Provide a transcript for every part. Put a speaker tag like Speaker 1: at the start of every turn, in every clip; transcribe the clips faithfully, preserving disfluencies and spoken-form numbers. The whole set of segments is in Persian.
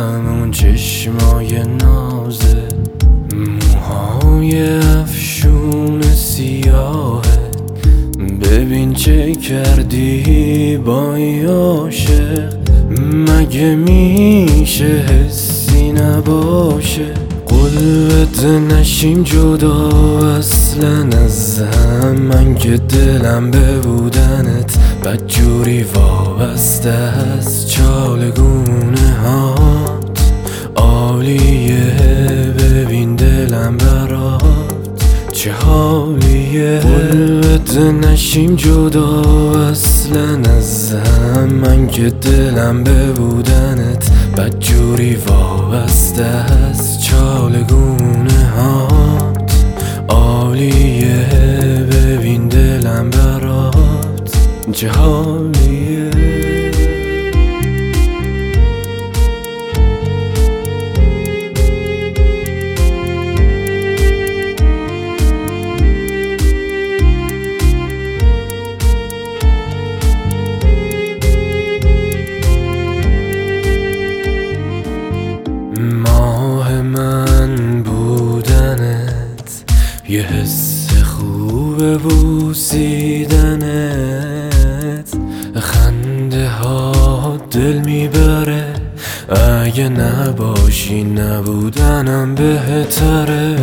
Speaker 1: دلم اون چشمای نازه، موهای افشون سیاهه. ببین چه کردی با این عاشق، مگه میشه حسی نباشه؟ قلبت نشیم جدا اصلا از هم، من که دلم به بودنت بدجوری وابسته است. چالگونه هات عالیه، ببین دلم برات چه حالیه. قلبت نشیم جدا اصلا از هم، من که دلم به بودنت بدجوری وابسته است. چالگونه هات عالیه، ببین دلم برات چه حالیه. ماه من بودنت یه حس خوب، بوسیدنت خنده ها دل میبره. اگه نباشی نبودنم بهتره.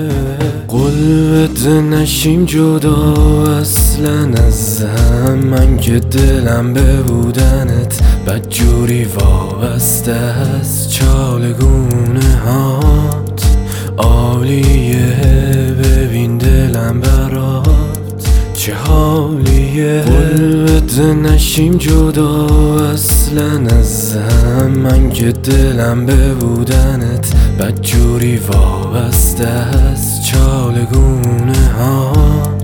Speaker 1: قلبت نشیم جدا اصلا از هم، من که دلم به بودنت بدجوری وابسته است. چالگونه هات عالیه، ببین دلم برات چه حالیه. قلبت نشیم جدا اصلا از هم، من که دلم به بودنت بدجوری وابسته است. چالگونه هات